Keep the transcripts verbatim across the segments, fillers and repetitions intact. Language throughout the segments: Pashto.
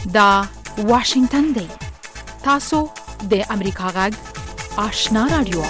دا واشنگتن دی. تاسو د امریکا غږ آشنا رادیو.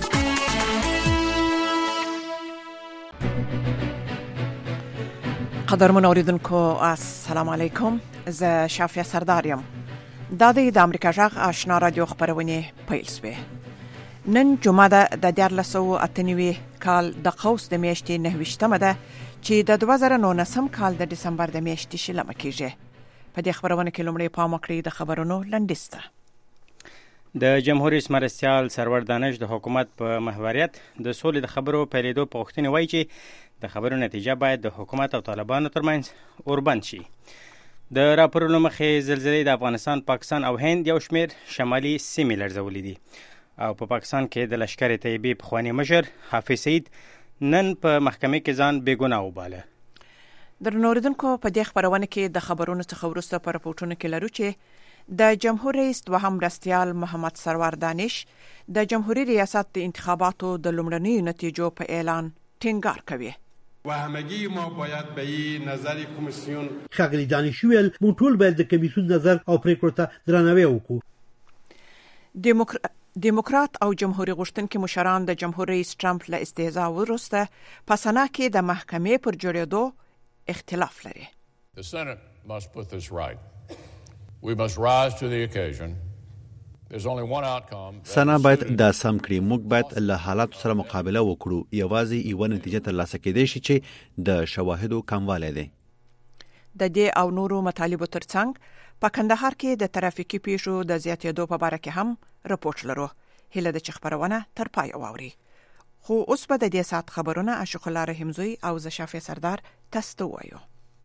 قدرمن اوریدونکو السلام علیکم. زه شافیه سردار یم. دا د امریکا غږ آشنا رادیو خبرونه پیل شوه. نن جمعه ده د دیارلس سوه اته نوي کال د قوس د میاشتې نهه ویشتمه ده چې د دوه زره نولسم کال د دسمبر د میاشتې شلمه کېږي. په دې خبرونه کې لومړی پام وکړئ د خبرونو لنډیسته. د جمهور رئیس مرستیال سرور دانش د حکومت په محوریت د سولې د خبرو پیلېدو په غوښتنې وایي چې د خبرو نتیجه باید د حکومت او طالبانو ترمنځ اوربند شي. د راپورونو مخې زلزلې د افغانستان، پاکستان او هند یو شمېر شمالي سیمې لړزولې دي او په پاکستان کې د لشکر طیبې پخوانی مشر حافظ سعید نن په محکمې کې ځان بې ګناه وباله. درنو اوریدونکو په دې خبرونه کې د خبرونو څخه وروسته په راپورټونو کې لرو چې د جمهور رئیس دوهم مرستیال محمد سرور دانش د جمهوریت ریاست د انتخاباتو د لومړنیو نتیجو په اعلان ټینګار کوي. و همگی ما باید به این نظر کمیسیون ښاغلي دانش ویل موږ ټول باید د کمیسیون نظر او پریکړو ته درناوی وکړو. دیموکرات دیموکرات او جمهوریت غوښتونکي مشران د جمهور رئیس ټرمپ له استهزاء وروسته په سنا کې د محکمې پر جوړېدو اختلاف لري. The Senate must put this right. We must rise to the occasion. There's only one outcome. سنا باید دا سم کړي. موږ باید له حالاتو سره مقابله وکړو. یوازې یو نتیجه ترلاسه کېدای شي چې د شواهدو کموالی دی. د دې او نورو مطالبو ترڅنګ په کندهار کې د ترافیکي پیښو د زیاتېدو په اړه کې هم راپورټ لرو. هله د خبرونه تر پای واوري. خو اوس به د دې سات خبرونه عاشق الله رحمزوی او ز شافعي سردار تاسو ته وایو.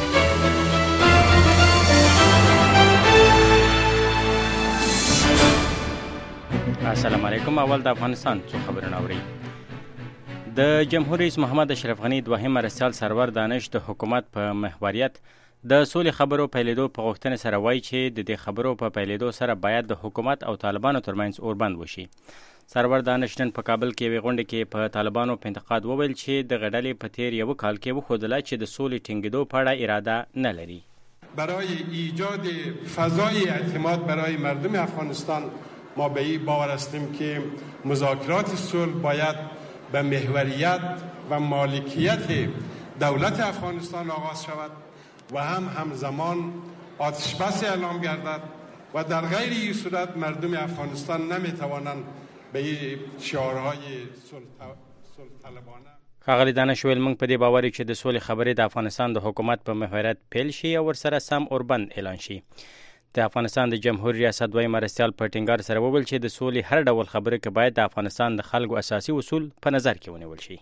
السلام علیکم. اول د افغانستان څو خبرونه اوري. د جمهور رئیس محمد اشرف غنی دوهم مرستیال سرور دانش د حکومت په محوریت د سولې خبرو پیلېدو په غوښتنې سره وایي چې د دې خبرو په پیلېدو سره باید د حکومت او طالبانو ترمنځ اوربند وشي. سرور دانش نن په کابل کې یوې غونډې کې په طالبانو په انتقاد وویل چې د غډلې په تیر یو کال کې وښودله چې د سولې ټینګېدو په اړه اراده نه لري. برای ایجاد فضای اعتماد برای مردم افغانستان ما به این باور هستیم که مذاکرات صلح باید به محوریت و مالکیت دولت افغانستان آغاز شود و هم همزمان آتشبس اعلام گردد و در غیر این صورت مردم افغانستان نمیتوانند به این شعارهای صلح طلبانه. ښاغلي دانش ویل موږ په دې باور یو چې د سولې خبرې د افغانستان د حکومت په محوریت پیل شي او ورسره سم اوربند اعلان شي. د افغانستان د جمهوریت ریاست دویم مرستیال په ټینګار سره وویل چې د سولې هر ډول خبرې کې باید د افغانستان د خلکو اساسي اصول په نظر کې ونیول شي.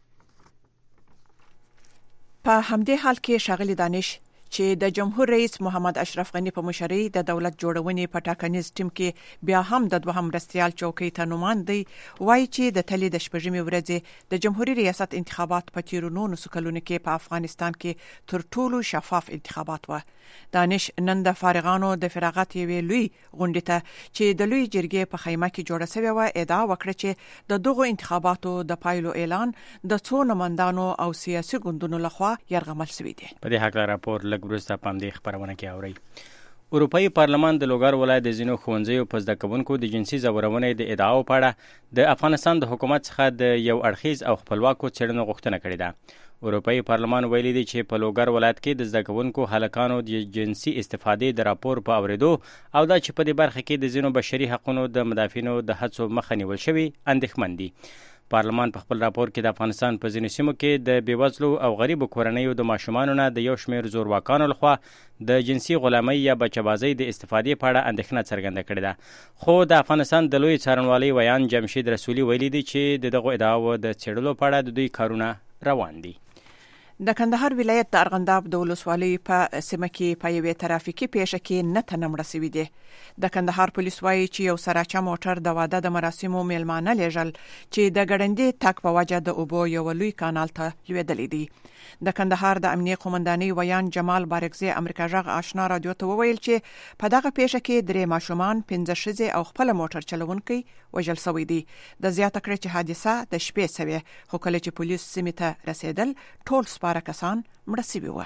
په همدې حال کې ښاغلي دانش چې د جمهور رئیس محمد اشرف غنی په مشرۍ د دولت جوړونې په ټاکنیز ټیم کې بیا هم د دوهم مرستیال چوکۍ ته نوماندي وایي چې د تلې د شپږمې ورځې د جمهوریت ریاست انتخابات په تیرو نولسو کلونو کې په افغانستان کې تر ټولو شفاف انتخابات و. دانش نن د فارغانو د فراغت یوې لوی غونډې ته چې د لوی جرګې په خیمه کې جوړه شوې وه ادعا وکړه چې د دغو انتخاباتو د پایلو اعلان د څو نمایندانو او سیاسي ګوندونو لخوا یرغمل شوی دی. په دې هکله راپور لږ وروسته په همدې خبرونه کې اورئ. اروپایي پارلمان د لوګر ولایت د ځینو ښوونځیو په زده کوونکو د جنسي ځورونې د ادعاو په اړه د افغانستان د حکومت څخه د یو اړخیز او خپلواکو څېړنو غوښتنه کړې ده. اروپایي پارلمان ویلي دی چې په لوګر ولایت کې د زده کوونکو هلکانو د جنسي استفادې د راپور په اورېدو او دا چې په دې برخه کې د ځینو بشري حقونو د مدافعینو د هڅو مخه نیول شوي اندېښمن دي. پارلمان په خپل راپور کې د افغانستان په ځینو سیمو کې د بېوزلو او غریبو کورنیو د ماشومانو نه د یو شمېر زورواکانو لخوا د جنسي غلامۍ یا بچه‌بازۍ د استفادې په اړه اندېښنه څرګنده کړې ده. خو د افغانستان د لوی څارنوالۍ ویان جمشید رسولي ویلي دی چې د دغو ادعاو د څېړلو په اړه د دوی کارونه روان دي. د کندهار ولایت د ارغنداب د ولسوالۍ په سیمه کې په یوې ترافیکي پیښه کې نه تنه مړه شوي دي. د کندهار پولیس وایي چې یو سراچه موټر د واده د مراسمو میلمانه لیږل چې د ګړندي تګ په وجه د اوبو یو لوی کانال ته لوېدلی دی. د کندهار د امنیه قومندانۍ ویان جمال بارکزی امریکا غږ آشنا رادیو ته وویل چې په دغه پیښه کې درې ماشومان، پنځه ښځې او خپل موټر چلونکي وژل شوي دي. د زیاته کړې چې حادثه د شپې شوې، خو کله چې پولیس سیمې ته رسیدل ټول سپاره کسان مړه شوي وو.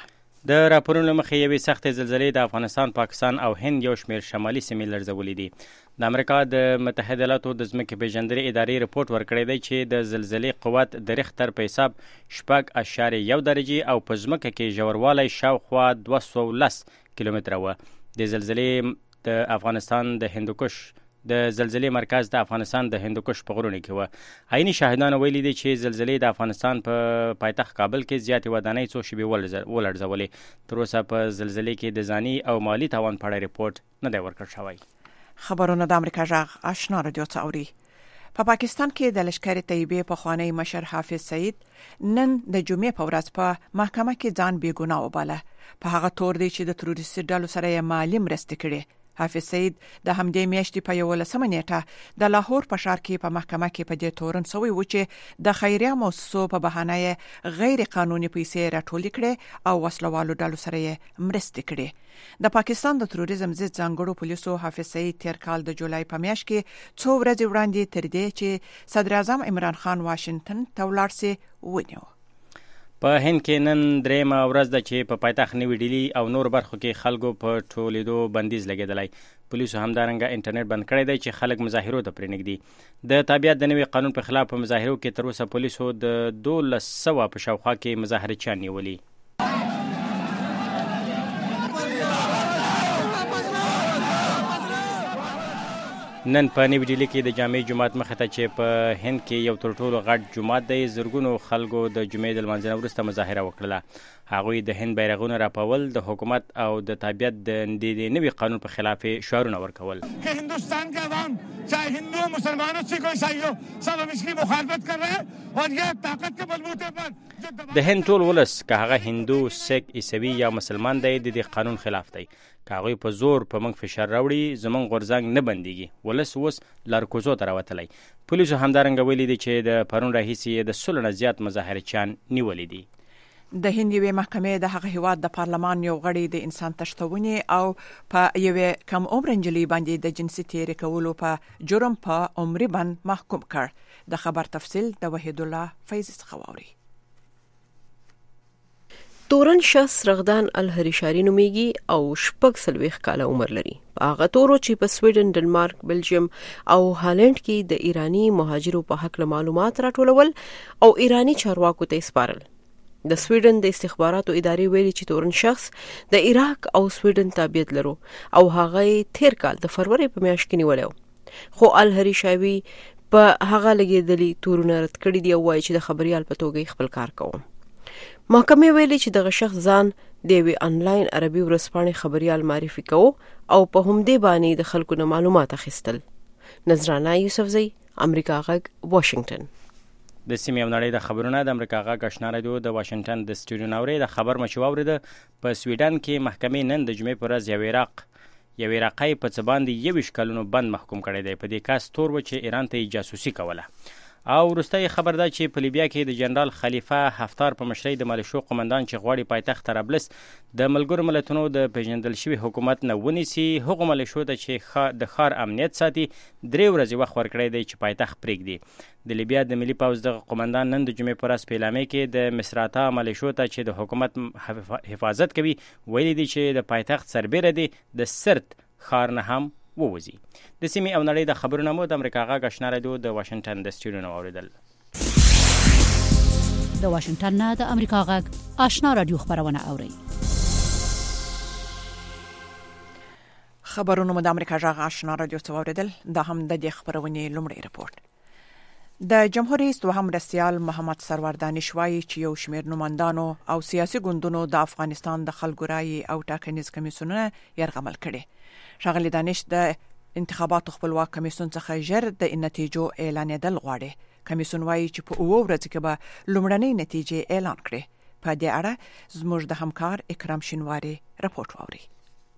د راپورونو مخې یوې سختې زلزلې د افغانستان، پاکستان او هند یو شمېر شمالي سیمې لړزولې دي. د امریکا د متحده ایالاتو د ځمکې پیژندنې ادارې رپورټ ورکړی دی چې د زلزلې قوت د ریختر په حساب شپږ اشاریه یو درجې او په ځمکه کې ژوروالی شاوخوا دوه سوه لس کیلومتره وه. د زلزلې د افغانستان د هندوکش د زلزلې مرکز د افغانستان د هندوکش په غرونو کې وه. عیني شاهدانو ویلي دي چې زلزلې د افغانستان په پایتخت کابل کې زیاتې ودانۍ څو شېبې ولړزولې. تر اوسه په زلزلې کې د ځاني او مالي تاوان په اړه رپورټ نه دی ورکړل شوی. خبرونه د امریکا غږ آشنا رادیو ته اوري. په پا پاکستان کې د لشکر طیبې پخوانی مشر حافظ سعید نن د جمعې په ورځ په محکمه کې ځان بې ګناه وباله. په هغه تور دی چې د تروریستي ډلو سره یې مالي مرستې کړې. حافظ سعید د همدې میاشتې په یولسمه نیټه د لاهور په ښار کې په محکمه کې په دې تورن شوی و چې د خیریه مؤسسو په بهانه غیر قانوني پیسې راټولې کړې او وسلوالو ډلو سره یې مرستې کړې. د پاکستان د تروریزم ضد ځانګړو پولیسو حافظ سعید تیر کال د جولای په میاشت کې څو ورځې وړاندې تر دې چې صدر اعظم عمران خان واشنگټن ته ولاړ سي ونیو. په هند کې نن درېیمه ورځ ده چې په پایتخت نوي ډیلي او نور برخو کې خلکو په ټولیدو بندیز لګېدلی. پولیسو همدارنګه انټرنیټ بند کړی دی چې خلک مظاهرو ته پرېنږدي. د تابعیت د نوي قانون په خلاف په مظاهرو کې تر اوسه پولیسو د دولس سوه په شاوخوا کې مظاهرچیان نیولي. نن په نیو ډیلي کې د جامع جماعت مخې ته چې په هند کې یو تر ټولو غټ جماعت دی، زرګونو خلکو د جمعې د لمانځنې وروسته مظاهره وکړله. هغوی د هند بیرغونه راپول، د حکومت او د تابعیت د نوي قانون په خلاف شعارونه ورکول. هندوستان کے عوام چاہے ہندو مسلمانوں سکھ عیسائی ہو سب ہم اس کی مخالفت کر رہے ہیں اور یہ طاقت کے بلبوتے پر د هند ټول ولس که هغه هندو، سکھ، عیسوي یا مسلمان دی د دې قانون خلاف دی. که هغوی په زور په موږ فشار راوړي زموږ غورځنګ نه بندیږي. ولس اوس لارکوزو ته راوتلی. پولیسو همدارنګه ویلي دي چې د پرون راهیسې د سلو نه زیات مظاهرچیان نیولي دي. د هند یوې محکمې د هغه هیواد د پارلمان یو غړی د انسان تشتونې او په یوې کم عمر نجلۍ باندې د جنسي تېرې کولو په جرم په عمري بند محکوم کړ. د خبر تفصیل د وحید الله فیض څخه واوري. تورن شخص رغدان الهریشاری نومیږي او شپږ څلوېښت کاله عمر لري. هغه تورو چې په سویډن، ډنمارک، بلجیم او هالند کې د ایرانی مهاجرو په حق معلومات راټولول او ایرانی چارواکو ته سپارل. د سویډن د استخباراتو ادارې ویلي چې تورن شخص د عراق او سویډن تابعیت لرو او هغه تیر کال د فروری په میاشت کې نیولی و. خو الهریشاوي په هغه لګېدلي تورونه رد کړي دي او وایي چې د خبريال په توګه خپل کار کوم. محکمې ویلي چې دغه شخص ځان د یوې انلاین عربي ورځپاڼې خبريال معرفي کوو او په همدې باندې د خلکو نه معلومات اخیستل. نذرانه یوسفزۍ، امریکا غږ، واشنگټن. د سیمې او نړۍ د خبرونه د امریکا غږ آشنا رادیو د واشنگټن د سټوډیو نه اوري. د خبر مچ واورېده. په سویډن کې محکمې نن د جمعې په ورځ یو عراق یو عراقی په څه باندې یویشت کلونو بند محکوم کړی دی. په دې کس تور و چې ایران ته جاسوسي کوله. او وروستی خبر ده چې په لیبیا کې د جنرال خلیفه حفتار په مشرۍ د ملیشو قومندان چې غواړي پایتخت طرابلس د ملګرو ملتونو د پیژندل شوي حکومت نه ونیسي، هغو ملیشو ته چې د ښار امنیت ساتي درې ورځې وخت ورکړی دی چې پایتخت پرېږدي. د لیبیا د ملي پوځ دغه قومندان نن د جمعې په ورځ په اعلامیه کې د مصراتا ملیشو ته چې د حکومت حفاظت کوي ویلي دي چې د پایتخت سربیره دی د سرت ښار نه هم ووزي. د سیمې او نړۍ د خبرونه مو د امریکا غږ آشنا رادیو د واشنگټن د سټوډیو نه واورېدل. د واشنگټن نه د امریکا غږ آشنا رادیو خبرونه اوري. خبرونه مو د امریکا غږ آشنا رادیو ته واورېدل. دا هم د دې خبرونې لومړی رپورټ. د جمهور رئیس دوهم مرستیال محمد سرور دانش وایي چې یو شمېر نوماندانو او سیاسي ګوندونو د افغانستان د خلکو رایې او ټاکنیز کمیسیونونه یرغمل کړي. ښاغلي دانش د انتخاباتو خپلواک کمیسیون څخه ژر د نتیجو اعلانېدل غواړي. کمیسیون وایي چې په اوه ورځو کې به لومړنۍ نتیجې اعلان کړي. په دې اړه زموږ د همکار اکرام شینواری رپورټ واوري.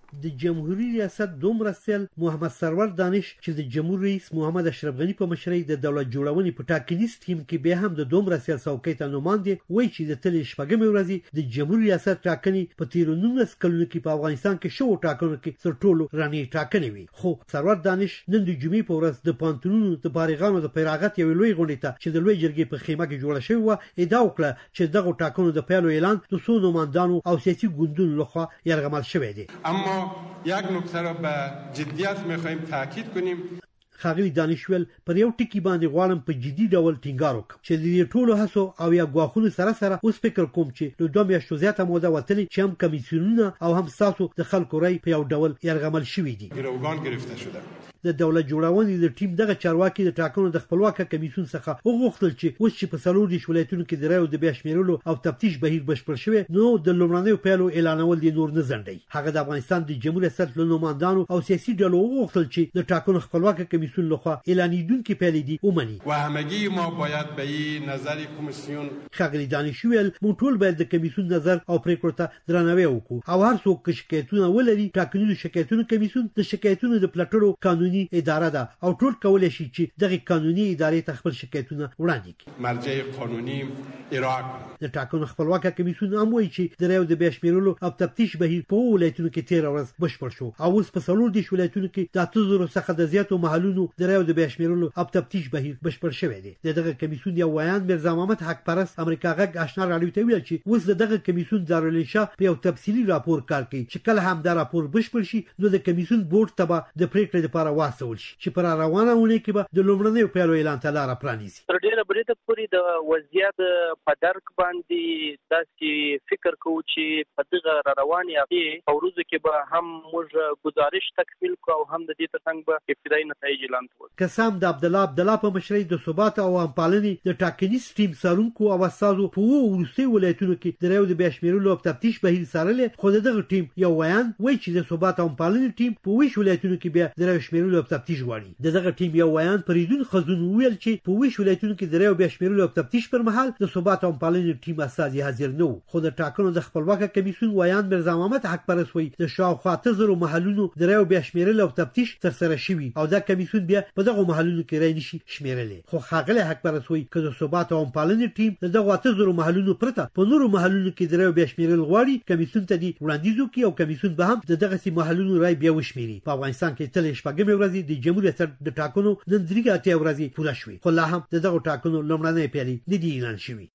د جمهوریت ریاست دوم مرستیال محمد سرور دانش چې د جمهور رئیس محمد اشرف غنی په مشرۍ د دولت جوړونې په ټاکنیز ټیم کې به هم د دوم مرستیال څوکۍ ته نوماندي وایي چې د تل شپږمې ورځې د جمهور ریاست ټاکنې په تیر نولس کلونو کې په افغانستان کې شو ټاکنو کې تر ټولو راني ټاکنې وي. خو سرور دانش نن د جمعې په ورځ د پانتونونو د فارغانو د پیراغت یو لوی غونډه ته چې د لوی جرګې په خیمه کې جوړه شوې و ادعا وکړه چې دغه ټاکنو د پیلو اعلان د څو نوماندانو او سیاسي ګوندونو لخوا یرغمل شوی دی. اما یک نکته را به جدیت می‌خوایم تاکید کنیم. ښاغلي دانشول پر یو ټکی باندې غواړم په جدي ډول ټینګار وکړم چې د دې ټولو هڅو او یا ګواښونو سره سره اوس فکر کوم چې له دوه میاشتو زیاته موده وتلې چې هم کمیسیونونه او هم ستاسو د خلکو رای په یو ډول یرغمل شوي دي. ګروګان گرفته شده. د دولت جوړونې د ټیم دغه چارواکي د ټاکنو د خپلواک کمیسیون څخه وغوښتل چې اوس چې په څلور دیش ولایتونو کې د رایو د بیا شمیرلو او تفتیش بهیر بشپړ شوی نو د لومړنیو پیلو اعلانول دي نور نه ځنډي. هغه د افغانستان د جمهوریت ریاست له نوماندانو او سیاسي ډلو وغوښتل چې د ټاکنو خپلواک کمیسیون لخوا اعلانیدونکي پیل دي ومني و همگی ما باید به این نظر کمیسیون. ښاغلي دانشویل موږ ټول باید د کمیسیون نظر او پریکړو ته درناوی وکړو او هر څوک چې شکایتونه ولري ټاکنیزو شکایتونو کمیسیون د شکایتونو د پلټلو قانوني اداره ده او ټول کولای شي چې دغه قانوني ادارې ته خپل شکایتونه وړاندې کړي. مرجع قانوني ارائه کړي. د ټاکنو خپلواک کمیسیون هم وایي چې د رایو د بیا شمیرلو او تفتیش بهیر په ولایتونو کې تیر ورځ بشپړ شو او اوس په څلور دیش ولایتونو کې د اته زرو څخه د زیاتو محلونو د رایو د بیا شمیرلو او تفتیش بهیر بشپړ شوی دی. دغه کمیسیون یو ویان مرزا محمد حق پرست امریکا غږ آشنا راډیو ته ویل چې اوس دغه کمیسیون دارالانشا په یو تفصیلي راپور کار کوي چې کله هم دا راپور بشپړ شي نو د کمیسیون بورډ ته به د پریکړې لپاره واستول شي چې پر روانه ونه کې به د لومړنیو پیلو اعلان ته لاره پرانیزي. تر ډیره بریده پورې د وضعیت په درک باندې داسې فکر کوو چې په دغه رواني هغې او روزو کې به هم موږ گزارش تکمیل کړو او هم د دې ترڅنګ به ابتدایي نتایج اعلان کړو. قسم د عبدالله عبدالله په مشرۍ د ثبات او همپالنې د ټاکنیز ټیم څارونکو او استازو په اوو وروستیو ولایتونو کې د رایو د بیا شمیرلو او تفتیش بهیر څارلې خو دغه ټیم یو ویان وایي چې د ثبات او همپالنې ټیم په ویش ولایتونو کې بیا د رایو شمیرلو او تفتیش غواړي. دغه ټیم یو ویان فریدون خزون ویل چې په ویش ولایتونو کې د رایو بیا شمیرلو او تفتیش پر مهال د ثبات او همپالنې ټیم استازي حاضر نه وو. خو د ټاکنو د خپلواک کمیسیون ویان مرزا محمد حق پرست وایي د شاوخوا اته زرو محلونو د رایو بیا شمیرل او تفتیش ترسره شوي او دا کمیسیون بیا په دغه محلونو کې رای نشي شمیرلی. خو ښاغلی حق پرست وایي که د ثبات او همپالنې ټیم د دغو اته زرو محلونو پرته په نورو محلونو کې د رایو بیا شمیرل غواړي کمیسیون ته دې وړاندیز وکړي او کمیسیون به هم د دغسې محلونو رای بیا وشمیري. په افغانستان کې تل شپږمې ورځې د جمهوریت ریاست د ټاکنو نن درې اتیا ورځې پوره شوې خو لا هم د دغو ټاکنو لومړنۍ پیلې نه دي اعلان شوي.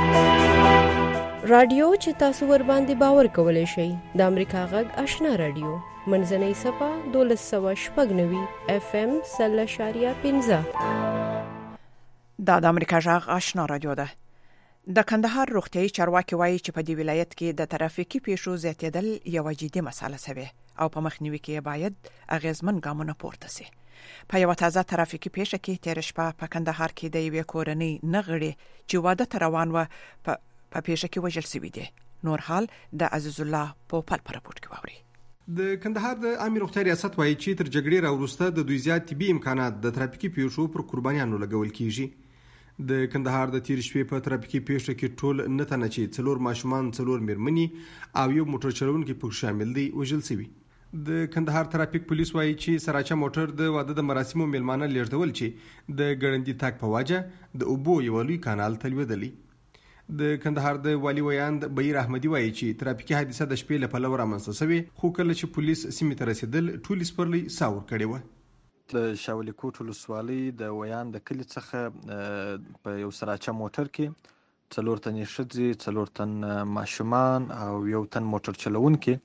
رادیو چې تاسو ور باندې باور کولای شئ د امریکا غږ آشنا رادیو منځنۍ صفه دولس سوه شپږ نوي اف ام سل اشاریه پنځه. دا د امریکا غږ آشنا رادیو ده. د کندهار روغتیايي چارواکي وایي چې په دې ولایت کې د ترافیکي پیښو زیاتېدل یوه جدي مسله سوې او په مخنیوي کې باید اغیزمن ګامونه پورته سي. په یو تازه ترافیکي پیښه کې تیر شپه په کندهار کې د یوې کورنۍ نغړې چې واده ته روان و په پیښه کې وژل شوی دی. نور حال د عزیز الله په پل پر راپورټ کې واوري. د کندهار د عامه روغتیا ریاست وایي چې تر جګړې راوروسته د دوی زیات طبي امکانات د ترافیکي پیښو پر قربانیانو لګول کیږي. د کندهار د تیر شپې په ترافیکي پیښه کې ټول نه تنه چې څلور ماشومان څلور میرمنې او یو موټر چلونکي په شامل دي وژل شوي. د کندهار ترافیک پولیس وایي چې سراچا موټر د واده د مراسمو میلمانه لیږدول چې د ګړندي تګ په وجه د اوبو یو لوی کانال ته لوېدلی. د کندهار د والي ویاند بهیر احمدي وایي چې ترافیکي حادثه د شپې له پلوه رامنځته شوې خو کله چې پولیس سیمې ته رسېدل ټولې سپرلۍ ساه ورکړې وه. د شاولي کوټ ولسوالۍ د ویان د کلي څخه په یو سراچا موټر کې څلور تنې ښځې څلور تن ماشومان او یو تن موټر چلونکي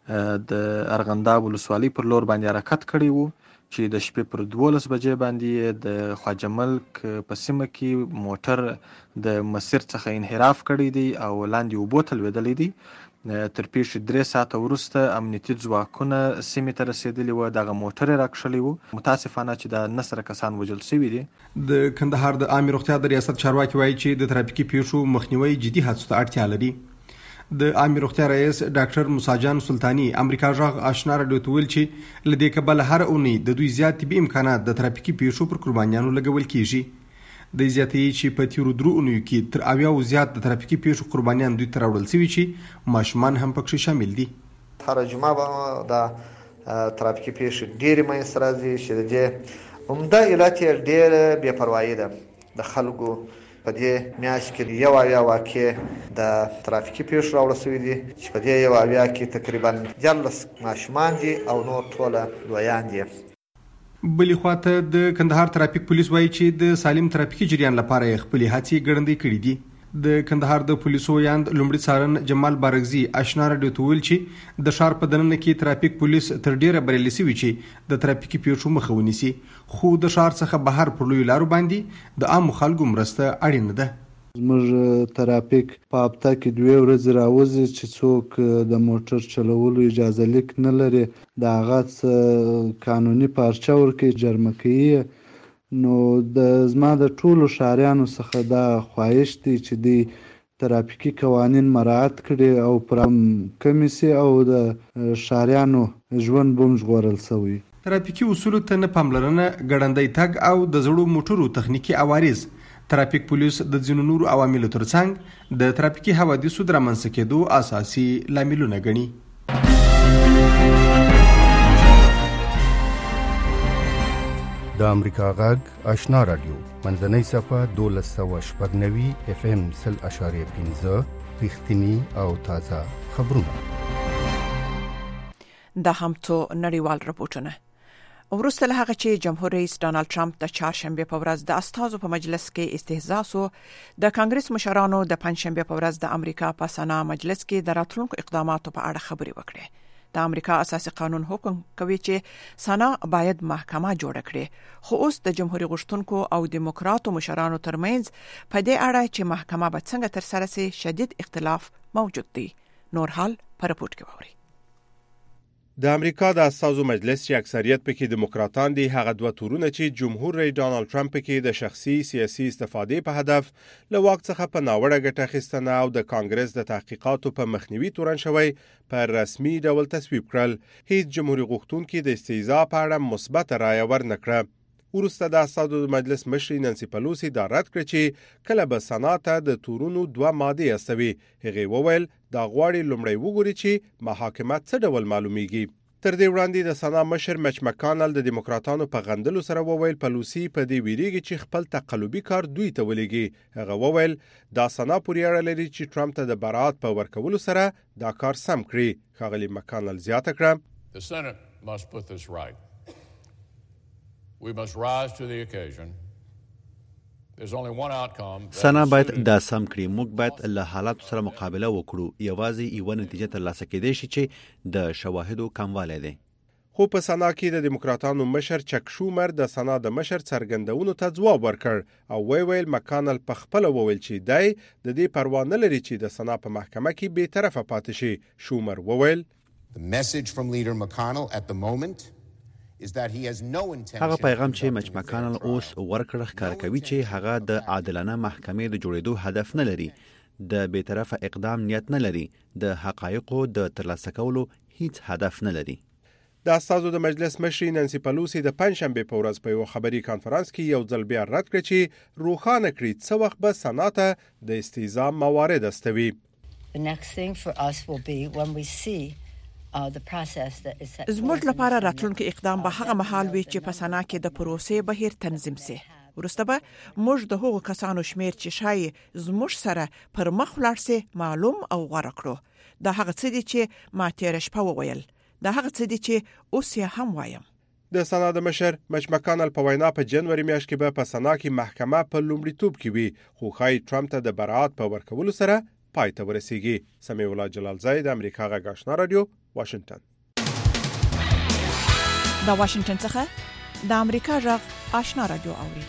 د ارغنداب ولسوالۍ پر لور باندې حرکت کړی وو چې د شپې پر دولس بجې باندې د خواجه ملک په سیمه کې موټر د مسیر څخه انحراف کړی دی او لاندې اوبو ته لوېدلی دی. تر پیښې درې ساعته وروسته امنیتي ځواکونه سیمې ته رسېدلي وو، دغه موټر یې راکښلی وو. متاسفانه چې د نه سره کسان وژل شوي دي. د کندهار د عامې روغتیا د ریاست چارواکي وایي چې د ترافیکي پیښو مخنیوی جدي هڅو ته اړتیا لري. د عامې روغتیا رئیس ډاکټر موساجان سلطاني امریکا غږ آشنا راډیو ته ویل چې له دې کبله هر اونۍ د دوی زیات طبي امکانات د ترافیکي پیښو پر قربانیانو لګول کیږي. د زیاتې چې په تیرو درو اونیو کې تر اویاو زیات د ترافیکي پیښو قربانیان دوی ته راوړل شوي چې ماشومان هم پکې شامل دي. هر جمعه به د ترافیکي پیښې ډېرې منځته راځي چې د دې عمده علت یې ډېره بې پروایي ده د خلکو. په دې میاشت کې یو اویا واقع د ترافیکي پیښو راوړل شوي دي چې په دې یو اویا کې تقریبا دیارلس ماشومان دي او نور ټوله لویان دي. بلې خواته د کندهار ترافیک پولیس وایي چې د سالم ترافیکي جریان لپاره یې خپلې هڅې ګړندۍ کړي دي. د کندهار د پولیسو یاند لومړي څارن جمال بارګزي آشنا راډیو ته ویل چې د ښار په دننه کې ترافیک پولیس تر ډیره بریالي شوي چې د ترافیکي پیښو مخه ونیسي، خو د ښار څخه بهر پر لویو لارو باندې د عامو خلکو مرسته اړینه ده. زموږ ترافیک په هفته کې دوه ورځې راوځي چې څوک د موټر چلولو اجازه لیک نه لري د هغه قانوني پارچه ورکړي جرمه کوي. نو د زما د ټولو ښاریانو څخه دا خواهش دی چې د ترافیکي قوانین مراعات کړي او پرم کمې سي او د ښاریانو ژوند به هم ژغورل سوی. ترافیکي اصولو ته نه پاملرنه، ګړندی تګ او د زړو موټرو تخنیکي عوارض ترافیک پولیس د ځینو نورو عواملو ترڅنګ د ترافیکي حوادثو د رامنځته کېدو اساسي لاملونه ګڼي. د امریکا غږ آشنا رادیو منځنۍ صفحه دولس سوه شپږ نوي اف ام سل اشاریه پنځه رښتیني او تازه خبرونه. دا هم تو نړیوال رپورټونه. وروسته له هغه چې جمهور رئیس ډانلډ ټرمپ د چهارشنبه په ورځ د استازو په مجلس کې استهزاء سو، د کانګرس مشرانو د پنځشنبه په ورځ د امریکا په سنا مجلس کې د راتلونکو اقداماتو په اړه خبرې وکړې. د امریکا اساسي قانون حکم کوي چې سنا باید محکمه جوړ کړي، خو اوس د جمهوریت غوښتونکو او دیموکراتو مشرانو ترمنځ په دې اړه چې محکمه به څنګه تر سره سي شدید اختلاف موجود دی. نور حال پر رپورت کې ووري. د امریکا د اساسو مجلس چې اکثریت پکې دیموکراتان دي هغه دوه تورونه چې جمهور رئیس ډانلډ ټرمپ پکې د شخصي سیاسي استفادې په هدف له واک څخه په ناوړه ګټه اخیستنه او د کانګرس د تحقیقاتو په مخنیوي تورن شوی پر رسمي ډول تصویب کړل. هیڅ جمهوریت غوښتونکي د استهزاء په اړه مثبت رایه ورنکړه. وروسته د اساسو مجلس مشر نانسي پلوسی دا رد کړ چې کله به سنات د تورونو دوه ماده استوي. هغه وویل دا غواړي لومړی وګوري چې محاکمه څه ډول معلومیږي. تر دې وړاندې د سنا مشر مچ مکانل د دیموکراتانو په غندلو سره وویل پلوسی په دې ویریږي چې خپل تقلبي کار دوی ته ولېږي. هغه وویل دا سنا پورې اړه لري چې ټرمپ ته د برات په ورکولو سره دا کار سم کړي. ښاغلي مکانل زیاته کړه The Senate must put this right. We must rise to the occasion. There's only one outcome. سنا باید دا سم کړي. موږ باید له حالاتو سره مقابله وکړو. یوازې یو نتیجه ترلاسه کېدای شي چې د شواهدو کموالی دی. خو په سنا کې د دیموکراتانو مشر چک شومر د سنا د مشر څرګندونو ته ځواب ورکړ او وی ویل مکانل په خپل وویل چې دی د دې پروا نه لري چې د سنا په محکمه کې بې طرفه پاتې شي. شومر وویل The message from leader McConnell at the moment is that he has no intention. هغه پیغام چې مچ مکانل اوس ورکړ ښکار کوي چې هغه د عادلانه محکمې د جوړېدو هدف نه لري، د بې طرفه اقدام نیت نه لري، د حقایقو د ترلاسه کولو هیڅ هدف نه لري. د اساسو د مجلس مشر نانسي پلوسی د پنځشنبه په ورځ په یو خبري کانفرنس کې یو ځل بیا رد کړ چې روښانه کړي څه وخت به سنات د استهزاء موارد استوي. The next thing for us will be when we see زموږ لپاره راتلونکي اقدام به هغه مهال وي چې په سنا کې د پروسې بهیر تنظیم سي. وروسته به موږ د هغو کسانو شمیر چې شای زموږ سره پر مخ ولاړ سي معلوم او غوړه کړو. دا هغه څه دي چې ما تیر شپه وویل، دا هغه څه دي چې اوس یې هم وایم. د سنا د مشر مچ مکانل په وینا په جنوري میاشت کې به په سنا کې محکمه په لومړیتوب کې وي، خو خای ټرمپ ته د برات په ورکولو سره پای ته ورسیږي. سمیع الله جلال زای د امریکا غږ آشنا رادیو واشنگټن. دا واشنگټن څخه د امریکا غږ آشنا رادیو اوري.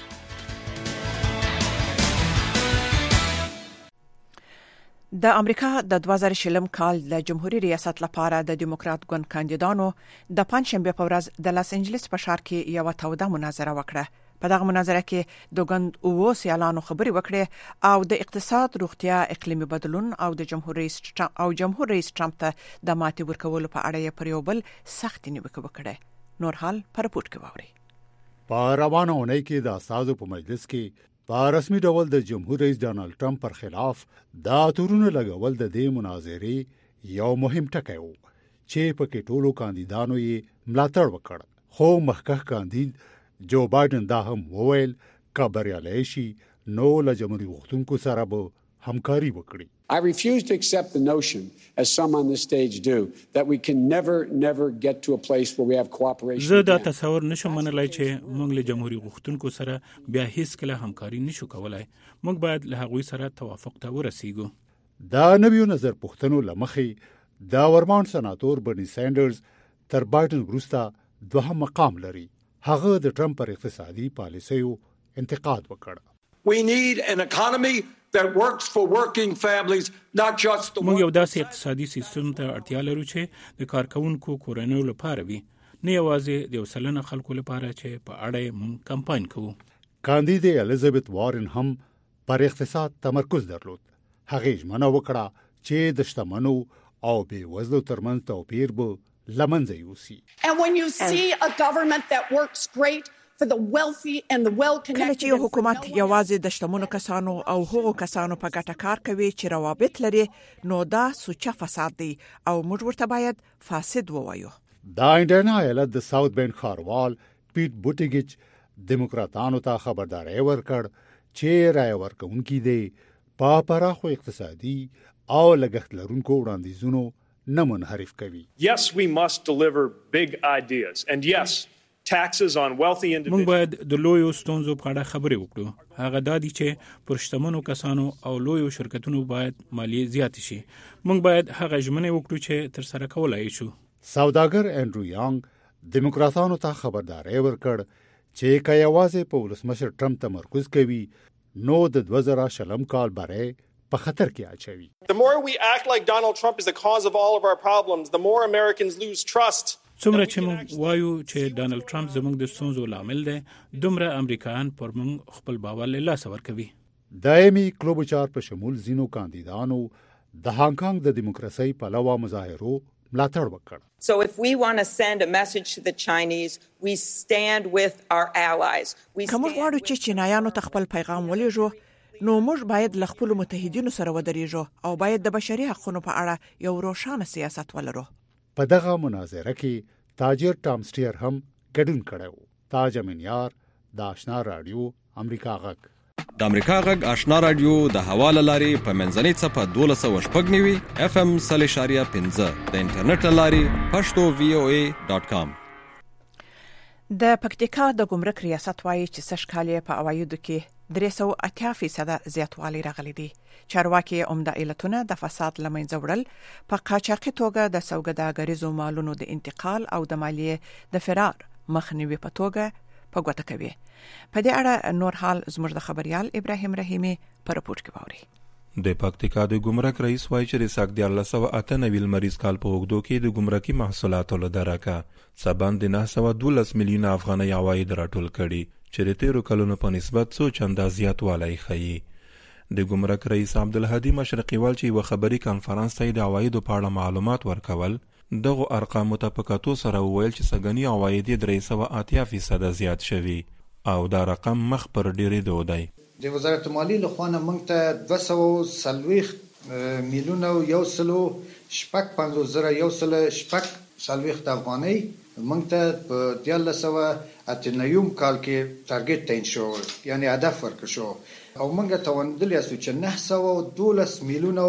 د امریکا د دوه زره شلم کال د جمهوریت ریاست لپاره د دیموکرات ګوند کاندیدانو د پنځشنبه په ورځ د لاس انجلس په ښار کې یو توده مناظره وکړه. په دغه مناظره کې د ګوند اوو سیالانو خبرې وکړې او د اقتصاد، روغتیا، اقلیمي بدلون او د جمهور رئیس او جمهور رئیس ټرمپ ته د ماتې ورکولو په اړه یې پر یو بل سخت نیوکه وکړه. نور حال پر رپورت کې واوري. په روانه اونۍ کې د اساسو په مجلس کې په رسمي ډول د جمهور رئیس ډانلډ ټرمپ پر خلاف د تورونو لګول د دې مناظرې یو مهم ټکی و چې پکې ټولو کاندیدانو یې ملاتړ وکړ. خو مخکښ کاندید جو بایدن دا هم وویل که بریالی شي نو له جمهوریت غوښتونکو سره به همکاري وکړي. I refuse to accept the notion, as some on this stage do, that we can never, never get to a place where we have cooperation. زه دا تصور نشم منلای چې موږ له جمهوریت غوښتونکو سره بیا هیڅ کله همکاري نشو کولای. موږ باید له هغوی سره توافق ته ورسیږو. دا نویو نظر پوښتنو له مخې دا ورمان سناتور برني سینډرز تر بایدن وروسته دوهم مقام لري. هغه د ټرمپ پر اقتصادي پالیسیو انتقاد وکړ. We need an economy that works for working families, not just the موږ یو داسې اقتصادي سیستم ته اړتیا لرو چې د کارکونکو کورنیو لپاره وي، نه یوازې د یو سلنه خلکو لپاره چې په اړه یې موږ کمپاین کوو. کاندید الیزابت وارن هم پر اقتصاد تمرکز درلود. هغه ژمنه وکړه چې د شتمنو او بې وزلو ترمنځ توپیر به له منځه یوسي. And when you see a government that works great for the wealthy and the well-connected. کله چې یو حکومت یوازې د شتمنو کسانو او هغو کسانو په ګټه کار کوي چې روابط لري، نو دا سوچه فساد دی او موږ ورته باید فاسد ووایو. دا انډیانا ایالت د ساوث بینډ ښاروال پیټ بوټیګیچ دیموکراتانو ته خبرداري ورکړ چې رای ورکوونکي دي په پراخو اقتصادي او لګښت لرونکو وړاندیزونو نه منحرف کوي. Yes, we must deliver big ideas, and yes, taxes on wealthy individuals. موږ باید د لویو ستونزو په اړه خبرې وکړو. هغه دا دي چې پر شتمنو کسانو او لویو شرکتونو باید مالیه زیاتې شي. موږ باید هغه ژمنې وکړو چې تر سره کولای شو. سوداګر انډرو یانګ دیموکراتانو ته خبرداري ورکړ چې که یوازې په ولسمشر ټرمپ تمرکز کوي نو د دوه زره شلم کال بری په خطر کې اچوي. The more we act like Donald Trump is the cause of all of our problems, the more Americans lose trust. څومره چې موږ وایو چې ډانلډ ټرمپ زموږ د ستونزو لامل دی، دومره امریکایان پر موږ خپل باور له لاسه ورکوي. دایمي کلوبچار په شمول ځینو کاندیدانو د هانګ کانګ د دیموکراسي پلوه مظاهرو ملاتړ وکړ. So if we want to send a message to the Chinese, we stand with our allies. We کوم غواړو چې چینایانو ته خپل پیغام ولېږو، نو موږ باید له خپل متحدینو سره ودرېږو او باید د بشري حقوقو په اړه یو روښانه سیاست ولرو. په دغه مناظره کې تاجر ټام سټیر هم ګډون کړو. تاج امینیار د آشنا رادیو امریکا غږ. د امریکا غږ آشنا رادیو د حواله لاري په منځنۍ صفه دولس سوه شپږ نوي اف ام صلی شاریه پنځه د انټرنیټ لاري پښتو وی او ای ډاټ کام. د پکتیکا د ګمرک ریاست وایي چې سږ کال په عوایدو کې درې سوه اتیا فیصده زیاتوالی راغلی دی. چارواکي عمده علتونه د فساد له منځه وړل، په قاچاقي توګه د سوداګریزو مالونو د انتقال او د مالیې د فرار مخنیوي په توګه په ګوته کوي. په دې اړه نور حال زموږ د خبريال ابراهیم رحیمي په رپورټ کې باوري. د پکتیکا د ګمرک رئیس وایي چې د ساک دیارلس سوه اته نوي لمریز کال په اوږدو کې د ګمرکي محصولاتو له درکه څه د نهه سوه دولس میلیونه افغانۍ عواید راټول کړي چې د تیرو کلونو په نسبت څو چنده زیاتوالی ښیي. د ګمرک رئیس عبدالهادي مشرقیوال چې یوه خبري کانفرانس ته د عوایدو په اړه معلومات ورکول، دغو ارقامو ته په کتو سره وویل چې سږني عواید یې درې سوه اتیا فیصده زیات شوي او دا رقم مخ پر ډېرېدو دی. د وزارت مالیې له خوا نه موږ ته دوه سوه څلوېښت میلیونه یو سلو شپږ پنځوس زره یو سل شپږ څلوېښت افغانۍ موږ ته په دیارلس سوه اته نوي کال کې ټارګټ تعیین شو، یعنی هدف ورکړل شو او موږ توانیدلی یاستو چې نهه سوه دولس میلیونه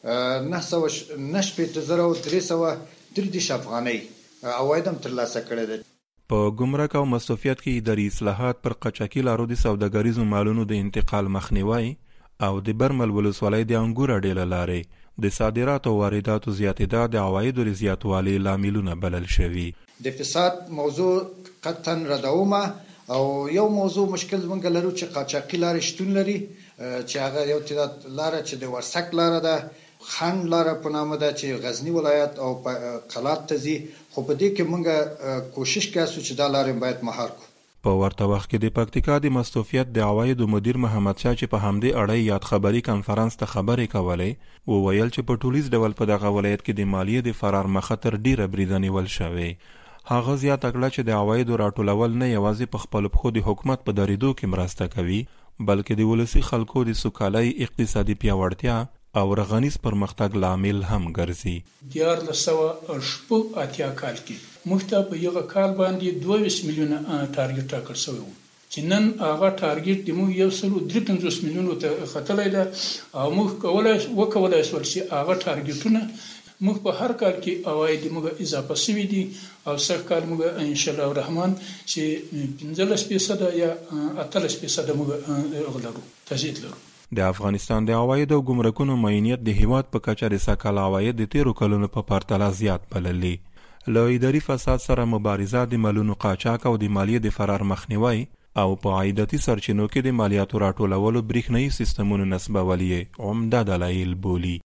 نهه سوه نهه شپېته زره درې سوه درې دېرش افغانۍ عواید هم ترلاسه کړی دی. په ګمرک او مصرفیت کې اداري اصلاحات پر قاچاقي لارو د سوداګریزو مالونو د انتقال مخنیوی او د برمل ولسوالۍ د انګور ډېله لارې د صادراتو او وارداتو زیاتېدا د عوایدو د زیاتوالي لاملونه بلل شوي. د فساد موضوع قطعا ردومه او یو موضوع مشکل موږ لرو چې قاچاقي لارې شتون لري، چې هغه یو تعداد لاره چې د ورسک لاره ده، خان لاره په نامه ده چې غزنی ولایت او قلات ته ځي، خو په دې کې موږ کوشش کوو چې دا لارې باید مهار کړو. په ورته وخت کې د پکتیکا د مستوفیت د عوایدو مدیر محمد شاه چې په همدې اړه یاد خبري کانفرانس ته خبرې کولې، وویل چې په ټولیز ډول په دغه ولایت کې د مالیې د فرار مخه تر ډیره بریده نیول شوې. هغه زیاته کړه چې د عوایدو راټولول نه یوازې په خپلو پښو د حکومت په درېدو کې مرسته کوي، بلکې د ولسي خلکو د سوکالۍ، اقتصادي پیاوړتیا او رغنیز پرمختګ لامل هم ګرځي. دیار لسوه شپږ اتیا کال کې موږ ته په یوه کال باندې دوه ویشت میلیونه ټارګټ ټاکل شوی و چې نن هغه ټارګټ د موږ یو سل درې پنځوس میلیونو ته ختلی ده او موږ کولی وکولی شول چې هغه ټارګټونه موږ په هر کال کې عواید موږ اضافه شوي دي او سږ کال موږ انشاءالله الرحمن چې پنځلس فیصده یا اتلس فیصده موږ لرو تزید لرو. د افغانستان د عوایدو او ګمرکونو معینیت د هیواد په کچه د سږ کال عواید د تیرو کلونو په پرتله زیات بللي. له اداري فساد سره مبارزه، د مالونو قاچاق او د مالیې د فرار مخنیوی او په عایداتي سرچینو کې د مالیاتو راټولولو برېښنایي سیستمونو نصبول یې عمده دلایل بولي.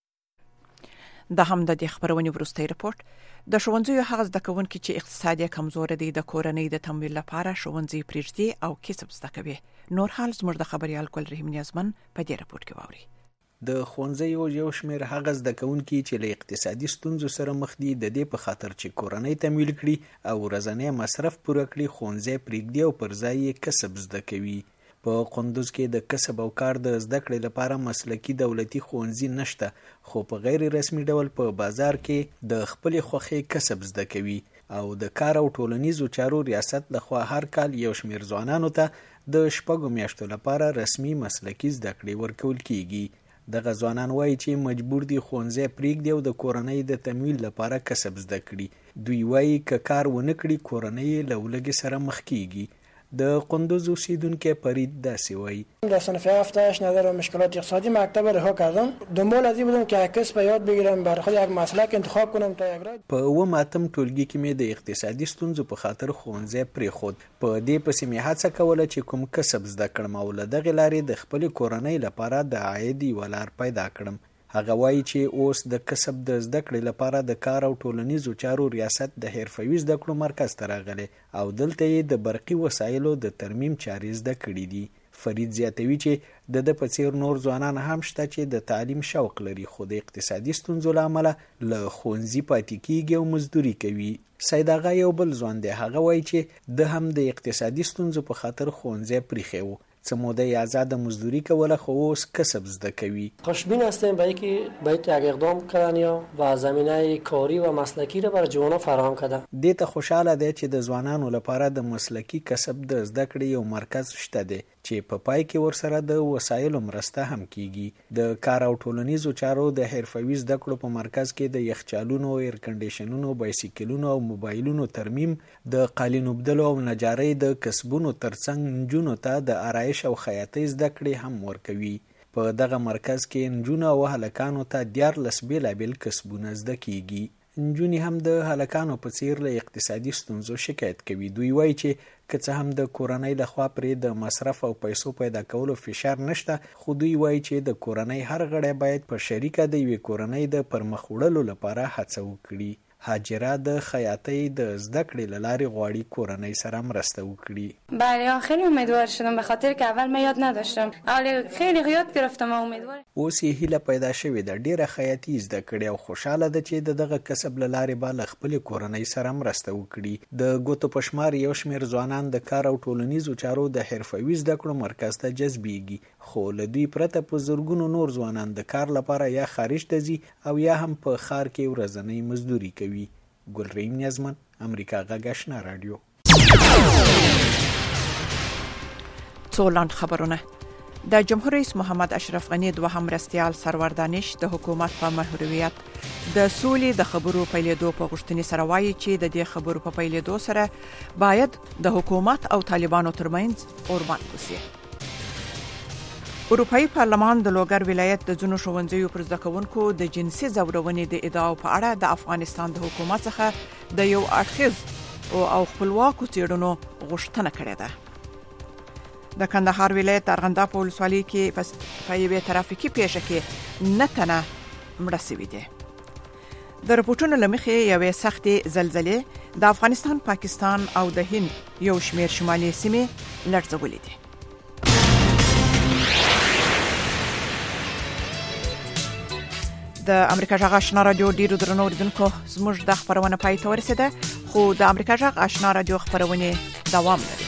د هم د خبرونې وروستی رپورت د ښوونځیو هغه زده کوونکي چې اقتصادي کمزور دي د کورنۍ د تمویل لپاره ښوونځي پرېږدي او کسب زده کوي. نور حال زموږ د خبريال ګل رحیم نیازمن په دې رپورت کې واوري. د ښوونځیو یو شمېر هغه زده کوونکي چې له اقتصادي ستونزو سره مخ دي د دې په خاطر چې کورنۍ تمویل کړي او ورځنی مصرف پوره کړي ښوونځی پرېږدي او پر ځای یې کسب زده کوي. په قندوز کې د کسب او کار د زده کړې لپاره مسلکي دولتي ښوونځي نشته، خو په غیر رسمي ډول په بازار کې د خپلې خوښې کسب زده کوي او د کار او ټولنیزو چارو ریاست لخوا هر کال یو شمېر ځوانانو ته د شپږو میاشتو لپاره رسمي مسلکي زده کړې ورکول کیږي. دغه ځوانان وایي چې مجبور دي ښوونځی پرېږدي او د کورنۍ د تمویل لپاره کسب زده کړي. دوی وایي که کار ونه کړي کورنۍ یې له ولږې سره مخ کیږي. د قندوز اوسیدونکی فرید داسې وایي: در صنف هفتهش نظر به مشکلات اقتصادی مکتب رها کردم. دنبال از این بودم که یک کسب یاد بگیرم، برای خود یک مسلک انتخاب کنم تا یک راه. په اووم اتم ټولګي کې مې د اقتصادي ستونزو په خاطر ښوونځی پرېښود. په دې پسې مې هڅه کوله چې کوم کسب زده کړم او له دغې لارې د خپلې کورنۍ لپاره د عاید یوه لار پیدا کړم. هغه وایي چې اوس د کسب د زده کړې لپاره د کار او ټولنیزو چارو ریاست د حرفوي زده کړو مرکز ته راغلی او دلته یې د برقي وسایلو د ترمیم چارې زده کړي دي. فرید زیاتوي چې د ده په څیر نور ځوانان هم شته چې د تعلیم شوق لري خو د اقتصادي ستونزو له امله له ښوونځي پاتې کیږي او مزدوري کوي. سید آغا یو بل ځوان دی، هغه وایي چې د هم د اقتصادي ستونزو په خاطر ښوونځی پریښی و، څه موده آزاد مزدوری کوله خو اوس کسب زده کوي. خوشبین هستیم به اینکه باید یک اقدام کردن یا و زمینه کاری و مسلکی را برای جوانان فراهم کردن. دې ته خوشاله دی چې د ځوانانو لپاره د مسلکی کسب د زده کړې یو مرکز شته دی چې په پای کې ورسره د وسایلو مرسته هم کیږي. د کار او ټولنیزو چارو د حرفوي زده کړو په مرکز کې د یخچالونو، ایر کنډیشنونو، بایسیکلونو او موبایلونو ترمیم، د قالین اوبدلو او نجارۍ د کسبونو ترڅنګ نجونو ته د آرایش او خیاطۍ زده کړې هم ورکوي. په دغه مرکز کې نجونو او هلکانو ته دیارلس بېلابېل کسبونه زده کیږي. نجونې هم د هلکانو په څیر له اقتصادي ستونزو شکایت کوي. دوی وایي چې که څه هم د کورنۍ لخوا پرې د مصرف او پیسو پیدا کولو فشار نشته، خو دوی وایي چې د کورنۍ هر غړی باید په شریکه د یوې کورنۍ د پرمخ وړلو لپاره هڅه وکړي. هاجره د خیاطۍ د زده کړې له لارې غواړي کورنۍ سره مرسته وکړي. بله خیلی امیدوار شدم به خاطر که اول من یاد نداشتم، ولی خیلی یاد گرفتم و امیدوار. اوس یې هیله پیدا شوې ده ډیره خیاطي زده کړې او خوشحاله ده چې د دغه کسب له لارې به له خپلې کورنۍ سره مرسته وکړي. د ګوتو په شمار یو شمېر ځوانان د کار او ټولنیزو چارو د حرفوي زده کړو مرکز ته جذبیږي، خو له دوی پرته په زرګونو نور ځوانان د کار لپاره یا خارج ته ځي او یا هم په ښار کې ورځنۍ مزدوري کوي. ګل رحیم نیازمن، امریکا غږ آشنا رادیو. څو لاند خبرونه. د جمهور رئیس محمد اشرف غنی دوهم مرستیال سرور دانش د حکومت په محوریت د سولې د خبرو پیلېدو په غوښتنې سره وایي چې د دې خبرو په پیلېدو سره باید د حکومت او طالبانو ترمنځ اوربند وشي. اروپایي پارلمان د لوګر ولایت د ځینو ښوونځیو پر زده کوونکو د جنسي ځورونې د ادعاو په اړه د افغانستان د حکومت څخه د یو اړخیز او خپلواکو څېړنو غوښتنه کړې ده. د کندهار ولایت د ارغنداب په ولسوالۍ کې په یوې ترافیکي پیښه کې نه تنه مړه شوي دي. د رپورټونو له مخې یوې سختې زلزلې د افغانستان، پاکستان او د هند یو شمېر شمالي سیمې لړزولې دي. د امریکا غږ آشنا رادیو ډیرو درنو اوریدونکو، زموږ د خبرونه پای ته ورسېده، خو د امریکا غږ آشنا رادیو خبرونه دوام لري.